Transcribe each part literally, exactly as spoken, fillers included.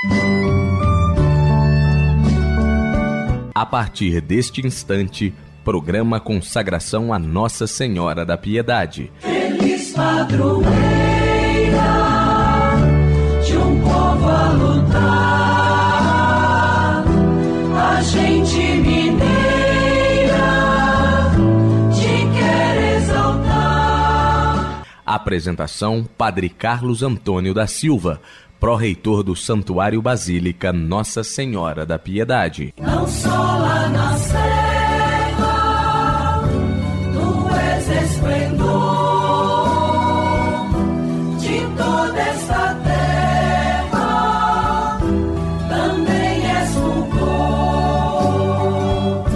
A partir deste instante, programa Consagração a Nossa Senhora da Piedade. Feliz padroeira de um povo a lutar, a gente mineira te quer exaltar. Apresentação: Padre Carlos Antônio da Silva, pró-reitor do Santuário Basílica Nossa Senhora da Piedade. Não só lá na serra, tu és esplendor de toda esta terra, também és fulgor.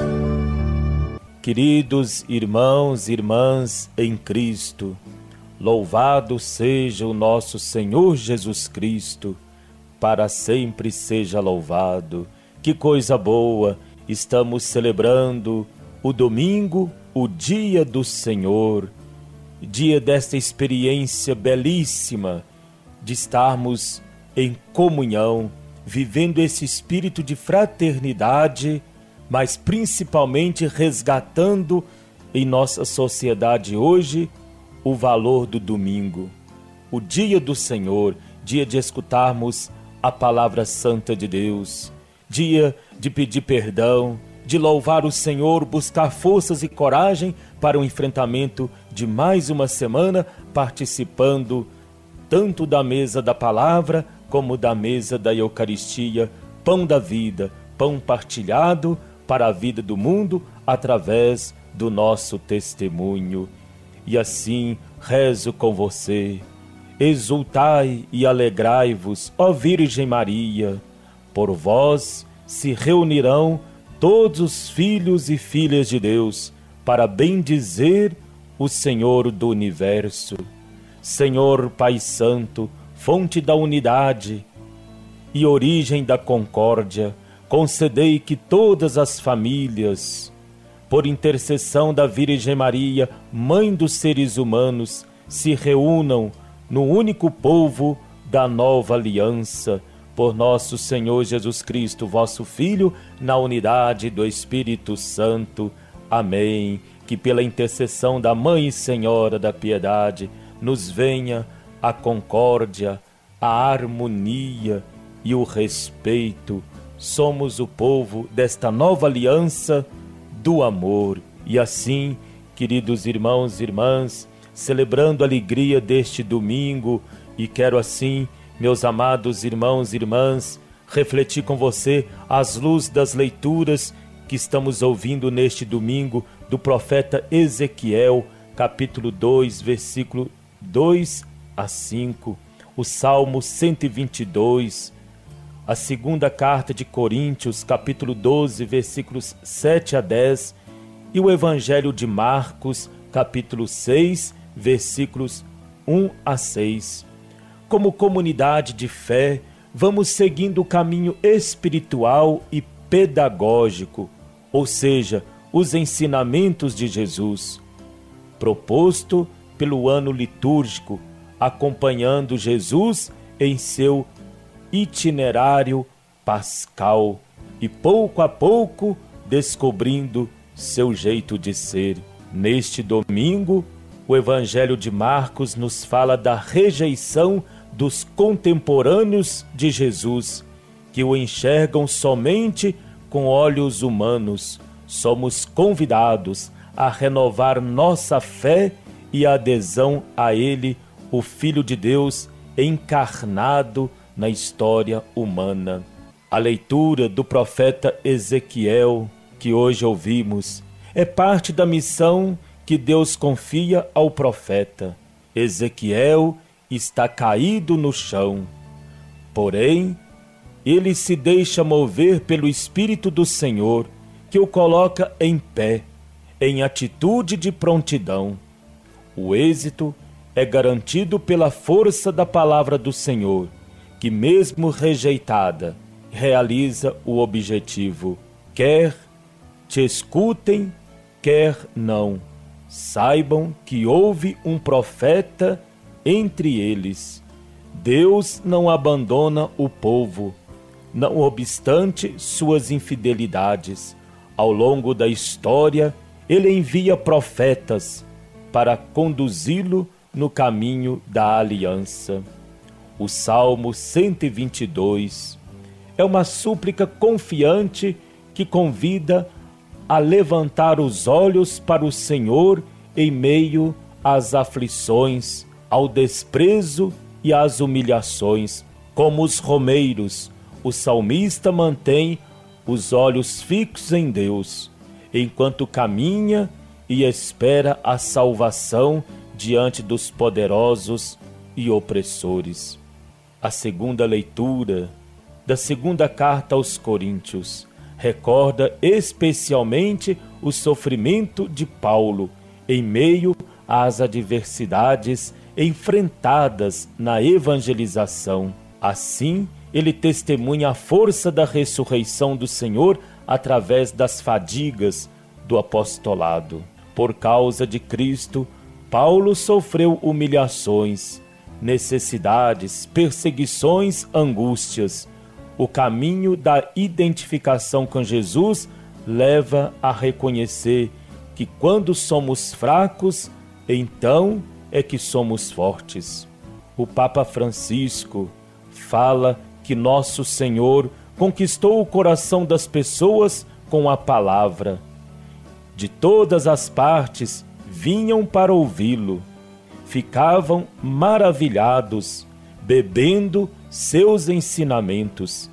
Queridos irmãos e irmãs em Cristo, louvado seja o nosso Senhor Jesus Cristo, para sempre seja louvado. Que coisa boa, estamos celebrando o domingo, o dia do Senhor, dia desta experiência belíssima de estarmos em comunhão, vivendo esse espírito de fraternidade, mas principalmente resgatando em nossa sociedade hoje o valor do domingo, o dia do Senhor, dia de escutarmos a palavra santa de Deus, dia de pedir perdão, de louvar o Senhor, buscar forças e coragem para o enfrentamento de mais uma semana, participando tanto da mesa da palavra como da mesa da Eucaristia, pão da vida, pão partilhado para a vida do mundo através do nosso testemunho. E assim rezo com você: exultai e alegrai-vos, ó Virgem Maria, por vós se reunirão todos os filhos e filhas de Deus para bendizer o Senhor do Universo. Senhor Pai Santo, fonte da unidade e origem da concórdia, concedei que todas as famílias, por intercessão da Virgem Maria, Mãe dos seres humanos, se reúnam no único povo da nova aliança, por nosso Senhor Jesus Cristo, vosso Filho, na unidade do Espírito Santo. Amém. Que pela intercessão da Mãe e Senhora da Piedade, nos venha a concórdia, a harmonia e o respeito. Somos o povo desta nova aliança do amor. E assim, queridos irmãos e irmãs, celebrando a alegria deste domingo, e quero assim, meus amados irmãos e irmãs, refletir com você as luzes das leituras que estamos ouvindo neste domingo do profeta Ezequiel, capítulo dois, versículo dois a cinco, o Salmo cento e vinte e dois, a segunda carta de Coríntios, capítulo doze, versículos sete a dez, e o Evangelho de Marcos, capítulo seis, versículos um a seis. Como comunidade de fé, vamos seguindo o caminho espiritual e pedagógico, ou seja, os ensinamentos de Jesus, proposto pelo ano litúrgico, acompanhando Jesus em seu itinerário pascal e pouco a pouco descobrindo seu jeito de ser. Neste domingo, o Evangelho de Marcos nos fala da rejeição dos contemporâneos de Jesus, que o enxergam somente com olhos humanos. Somos convidados a renovar nossa fé e adesão a Ele, o Filho de Deus encarnado na história humana. A leitura do profeta Ezequiel, que hoje ouvimos, é parte da missão que Deus confia ao profeta. Ezequiel está caído no chão, porém, ele se deixa mover pelo Espírito do Senhor, que o coloca em pé, em atitude de prontidão. O êxito é garantido pela força da palavra do Senhor, que mesmo rejeitada, realiza o objetivo. Quer te escutem, quer não, saibam que houve um profeta entre eles. Deus não abandona o povo, não obstante suas infidelidades. Ao longo da história, ele envia profetas para conduzi-lo no caminho da aliança. O Salmo cento e vinte e dois é uma súplica confiante que convida a levantar os olhos para o Senhor em meio às aflições, ao desprezo e às humilhações. Como os romeiros, o salmista mantém os olhos fixos em Deus, enquanto caminha e espera a salvação diante dos poderosos e opressores. A segunda leitura da segunda carta aos Coríntios recorda especialmente o sofrimento de Paulo em meio às adversidades enfrentadas na evangelização. Assim, ele testemunha a força da ressurreição do Senhor através das fadigas do apostolado. Por causa de Cristo, Paulo sofreu humilhações, necessidades, perseguições, angústias. O caminho da identificação com Jesus leva a reconhecer que quando somos fracos, então é que somos fortes. O Papa Francisco fala que nosso Senhor conquistou o coração das pessoas com a palavra. De todas as partes vinham para ouvi-lo, ficavam maravilhados, bebendo seus ensinamentos.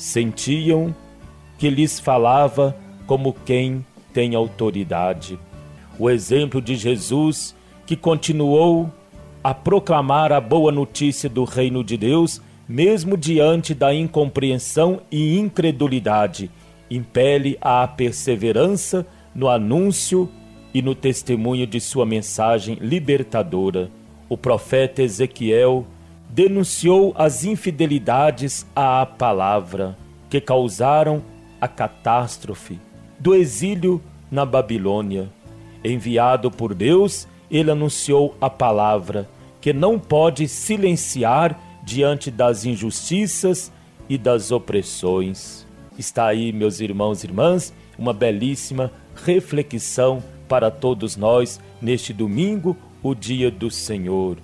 Sentiam que lhes falava como quem tem autoridade. O exemplo de Jesus, que continuou a proclamar a boa notícia do reino de Deus, mesmo diante da incompreensão e incredulidade, impele à perseverança no anúncio e no testemunho de sua mensagem libertadora. O profeta Ezequiel denunciou as infidelidades à palavra que causaram a catástrofe do exílio na Babilônia. Enviado por Deus, ele anunciou a palavra que não pode silenciar diante das injustiças e das opressões. Está aí, meus irmãos e irmãs, uma belíssima reflexão para todos nós neste domingo, o dia do Senhor.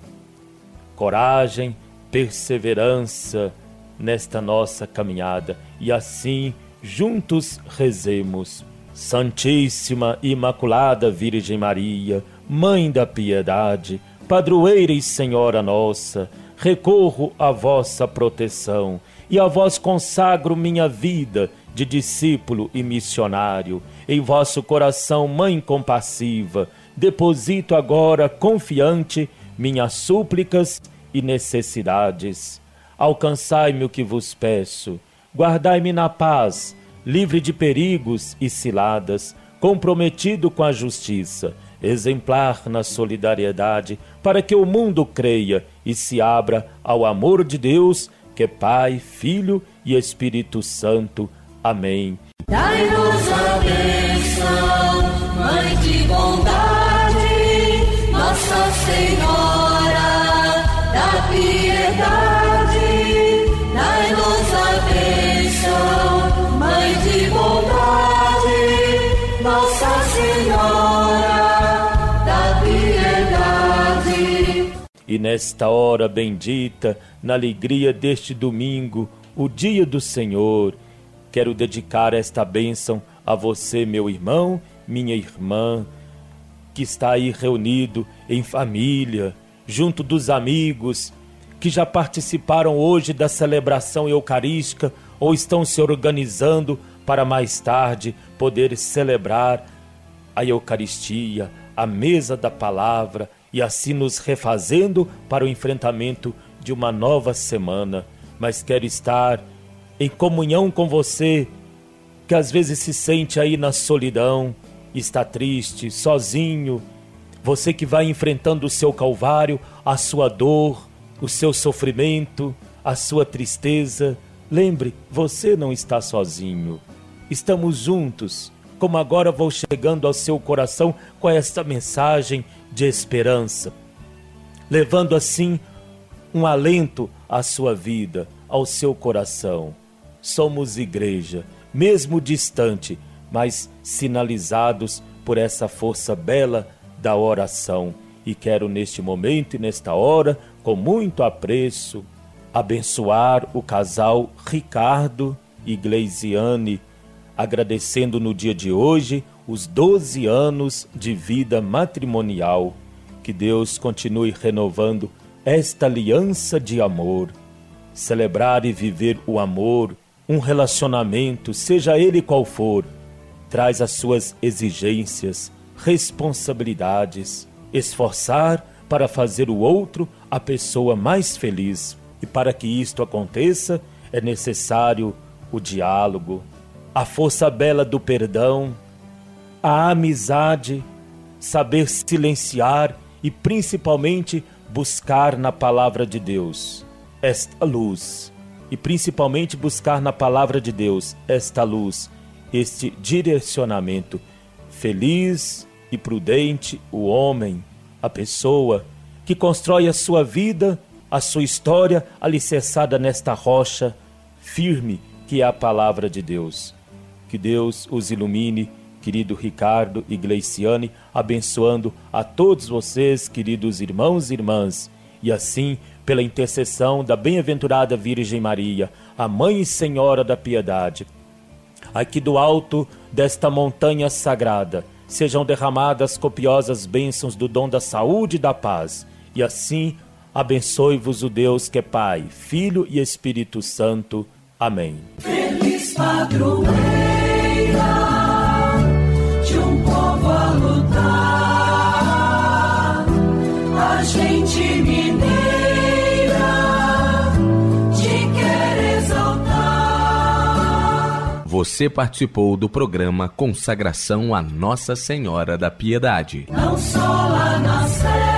Coragem, perseverança nesta nossa caminhada e assim juntos rezemos. Santíssima Imaculada Virgem Maria, Mãe da Piedade, Padroeira e Senhora nossa, recorro à vossa proteção e a vós consagro minha vida de discípulo e missionário. Em vosso coração, Mãe compassiva, deposito agora confiante minhas súplicas e necessidades. Alcançai-me o que vos peço, guardai-me na paz, livre de perigos e ciladas, comprometido com a justiça, exemplar na solidariedade, para que o mundo creia e se abra ao amor de Deus, que é Pai, Filho e Espírito Santo. Amém. Dai-nos a bênção, Mãe de bondade, Nossa Senhora da piedade. Dai-nos a bênção, Mãe de bondade, Nossa Senhora da piedade. E nesta hora bendita, na alegria deste domingo, o dia do Senhor, quero dedicar esta bênção a você, meu irmão, minha irmã, que está aí reunido em família, junto dos amigos, que já participaram hoje da celebração eucarística ou estão se organizando para mais tarde poder celebrar a Eucaristia, a mesa da palavra e assim nos refazendo para o enfrentamento de uma nova semana. Mas quero estar em comunhão com você, que às vezes se sente aí na solidão, está triste, sozinho, você que vai enfrentando o seu calvário, a sua dor, o seu sofrimento, a sua tristeza. Lembre, você não está sozinho, estamos juntos, como agora vou chegando ao seu coração com esta mensagem de esperança, levando assim um alento à sua vida, ao seu coração. somos igreja, mesmo distante, mas sinalizados por essa força bela da oração. E quero neste momento e nesta hora, com muito apreço, abençoar o casal Ricardo e Gleisiane, agradecendo no dia de hoje os doze anos de vida matrimonial. Que Deus continue renovando esta aliança de amor. Celebrar e viver o amor, um relacionamento, seja ele qual for, traz as suas exigências, responsabilidades, esforçar para fazer o outro a pessoa mais feliz. E para que isto aconteça, é necessário o diálogo, a força bela do perdão, a amizade, saber silenciar e principalmente buscar na palavra de Deus esta luz. E principalmente buscar na palavra de Deus esta luz, este direcionamento. Feliz e prudente o homem, a pessoa que constrói a sua vida, a sua história alicerçada nesta rocha firme que é a palavra de Deus. Que Deus os ilumine, querido Ricardo e Gleisiane, abençoando a todos vocês, queridos irmãos e irmãs, e assim, pela intercessão da bem-aventurada Virgem Maria, a Mãe e Senhora da Piedade, aqui do alto desta montanha sagrada, sejam derramadas copiosas bênçãos do dom da saúde e da paz, e assim abençoe-vos o Deus que é Pai, Filho e Espírito Santo. Amém. Feliz padroeira de um povo a lutar, a gente mineira te quer exaltar. Você participou do programa Consagração a Nossa Senhora da Piedade. Não só lá na Sé